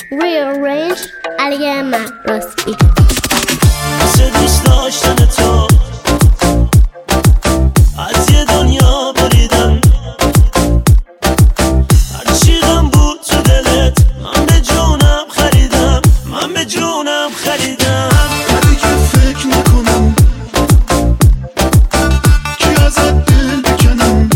Rearrange علی من راستی واسه دوست داشتن تو از یه دنیا بریدم، هرچی غم بود تو دلت من به جونم خریدم، من به جونم خریدم. ولی که فکر نکنم کی ازت دل بکنم،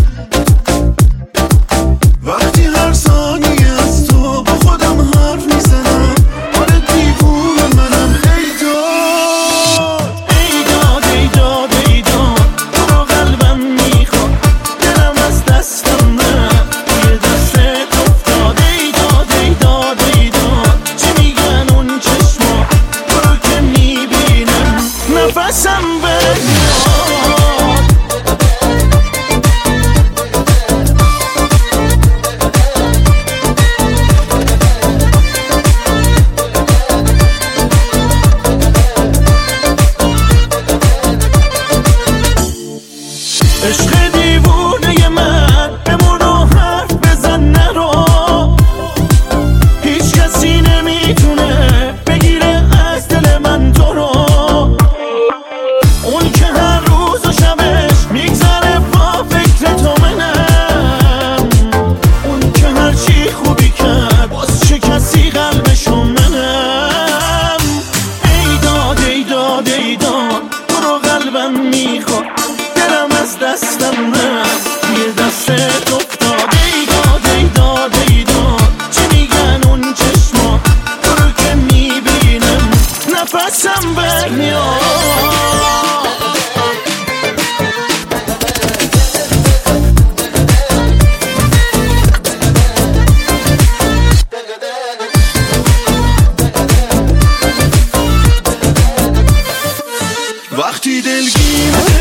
وقتی هر ثانیه از تو با خودم حرف میزنم. آره دیوونه منم. ای داد ای داد ای داد ای داد، تو رو قلبم میخواد، دلم از دستم نه توی دستت افتاد. ای داد ای داد ای داد، چی میگن اون چشما، تو رو که میبینم نفسم بمیاد. عشق دیوونه من بمون و حرف بزن نرو، هیچ کسی نمیتونه بگیره از دل من تو رو. اون که هر روز و شبش میگذره با فکر تو منم، اون که هر چی خوبی کرد باز چه کسی قلبشو منم. ای داد ای داد ای داد، تو رو قلبم میخواد، دلم از دستم نه توی دستت افتاد. ای داد ای داد ای داد، چی میگن اون چشما، تو رو که میبینم نفسم برمیاد. وقتی دلگیرم